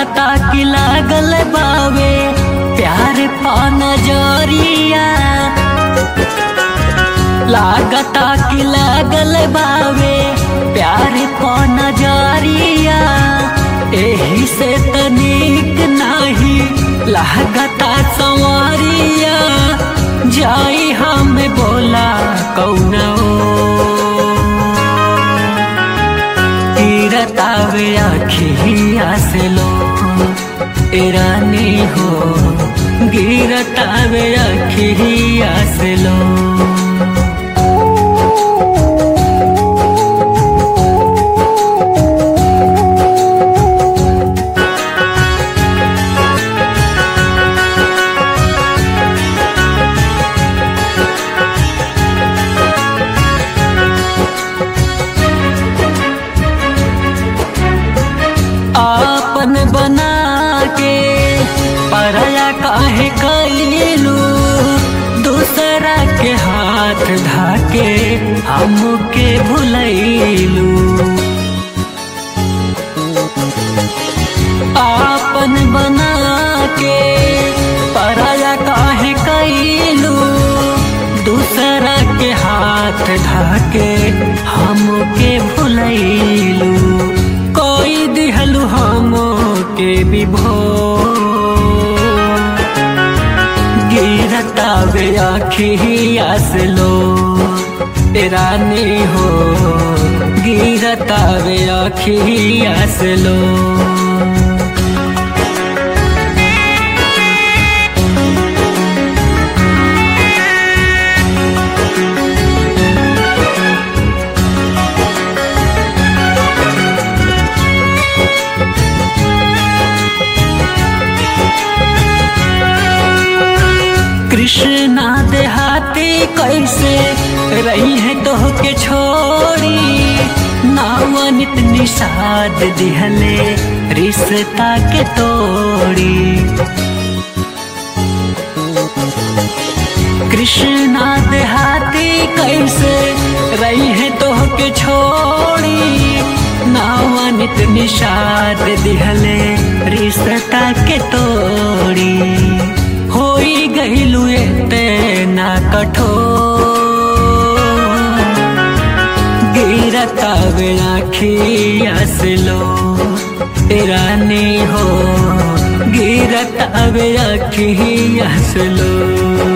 लागता कि लागल बावे प्यार पा नजरिया, लागता कि लागल बावे प्यार पा नजरिया। एही से तनिक नाही लागता संवरिया, जाई हम बोला कौना गिरतावे अखिया से लो ए रानी हो, गिरतावे अखिया से लो। आपन बना के पराया काहे कइलू, दूसरा के हाथ धाके हमके भुलैलू। आपन बना के पराया काहे कइलू, दूसरा के हाथ धाके हमके भुलैलू। कोई दिहलु हमके विभो, गिरतावे अखिया से लो ए रानी हो, गिरतावे अखिया से लो। कृष्णा देहाती कैसे रही है तो के छोड़ी, नावनित निषाद दिहले रिश्ता के तोड़ी। कृष्णा देहाती कैसे रही है तो के छोड़ी, नावनित निषाद दिहले रिश्ता के तोड़ी। होई गइलू एतना कठोर, गिरतावे अखिया से लो ए रानी हो, गिरतावे अखिया से लो।